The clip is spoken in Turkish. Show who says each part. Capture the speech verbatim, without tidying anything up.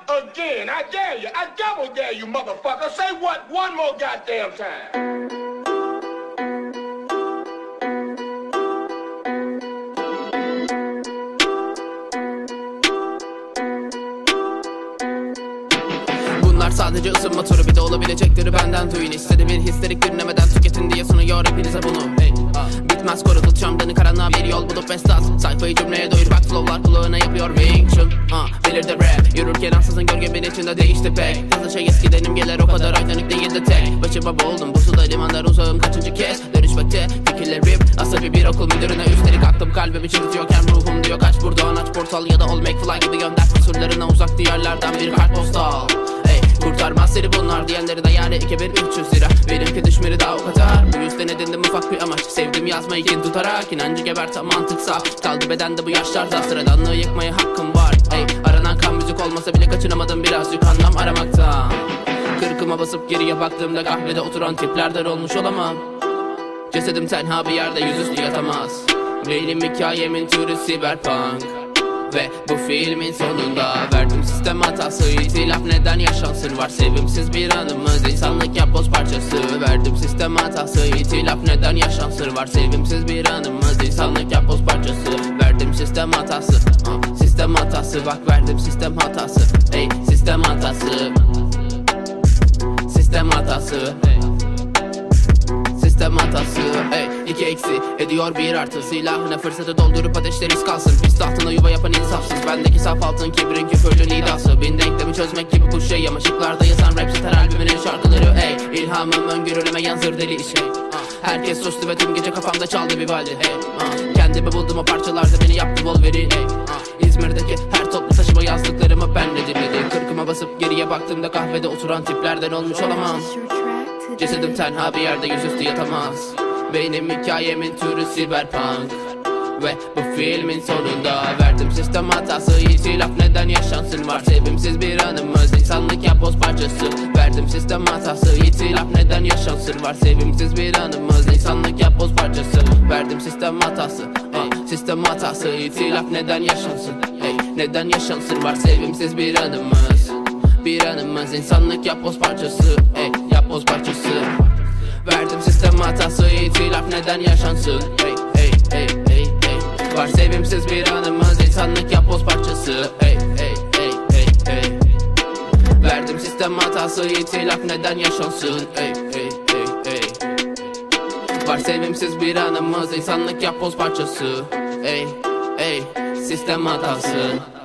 Speaker 1: again. I dare you. I double dare you, motherfucker. Say what one more goddamn time.
Speaker 2: Bunlar sadece ısınma turu, bir de olabilecekleri benden duyun. İstedi bir histerik dinlemeden tüketin diye sunuyor hepinize bunu. Hey, bitmez koru tut çamdanı karanlığa, bir yol bulup bestaz. Sayfayı cümleye doyur bak, flowlar kulağına yapıyor Wing Chun. uh, Bilir de rap yürürken ansızın gölgemin içinde değişti pek. Fazla şey eskidenim gelir, o kadar aydanik değildi tek. Başıma boğuldum bu suda, limanlar uzağım kaçıncı kez. Dönüşmekte fikirlerim asabi bir okul müdürüne. Üstelik aklım kalbimi çürütüyorken ruhum diyor kaç buradan, aç portal ya da ol McFly gibi gönder kusurlarına uzak diyarlardan bir kartpostal. Kurtarmaz seni bunlar diyenleri de yani iki bin üç yüz lira. Benimki düşmeli daha o kadar. Bu yüzden edindim ufak bir amaç. Sevdim yazmayı kin tutarak. İnancı geberte mantıksa. Kaldı bedende bu yaşlarda. Sıradanlığı yıkmaya hakkım var. Ey, aranan kan müzik olmasa bile kaçınamadım birazcık anlam aramaktan. Kırkıma basıp geriye baktığımda kahvede oturan tiplerden olmuş olamam. Cesedim tenha bir yerde yüzüstü yatamaz. Benim hikayemin türü cyberpunk. Ve bu filmin sonunda verdim sistem hatası. İtilaf neden yaşansın, var sevimsiz bir anımız. İnsanlık yapboz parçası. Verdim sistem hatası. İtilaf neden yaşansın, var sevimsiz bir anımız. İnsanlık yapboz parçası. Verdim sistem hatası. uh, Sistem hatası, bak verdim sistem hatası. Ey, sistem hatası. Sistem hatası. Ey. Sistem hatası, ey, iki eksi ediyor bir artı. Silahına fırsatı doldurup ateşler iz kalsın. Pis tahtına yuva yapan insafsız. Bendeki saf altın kibrin küfürlü nidası. Bin denklemi çözmek gibi bu şey. Ama şıklarda yazan rap star albümünün şarkıları. Ey, ilhamım öngörüleme yansır deli şey. Herkes sustu ve tüm gece kafamda çaldı bir valdi. Hey, kendimi buldum o parçalarda, beni yaptı Wolverine. Hey, İzmir'deki her toplu taşıma yazdıklarımı ben de dinledim. Kırkıma basıp geriye baktığımda kahvede oturan tiplerden olmuş olamam. Cesedim tenha bir yerde yüzüstü yatamaz. Benim hikayemin türü cyberpunk. Ve bu filmin sonunda verdim sistem hatası. İtilaf neden yaşansın, var sevimsiz bir anımız. İnsanlık yapboz parçası. Verdim sistem hatası. İtilaf neden yaşansın, var sevimsiz bir anımız. İnsanlık yapboz parçası. Verdim sistem hatası. Ey, sistem hatası. İtilaf neden yaşansın, ey, neden yaşansın, var sevimsiz bir anımız. Bir anımız, insanlık yapboz parçası. Ey, yapboz parçası. Verdim sistem hatası. İtilaf neden yaşansın, ey, ey, ey, ey, ey. Var sevimsiz bir anımız, insanlık yapboz parçası. Ey, ey, ey, ey, ey. Verdim sistem hatası. İtilaf neden yaşansın, ey, ey, ey, ey. Var sevimsiz bir anımız, insanlık yapboz parçası. Ey, ey, sistem hatası.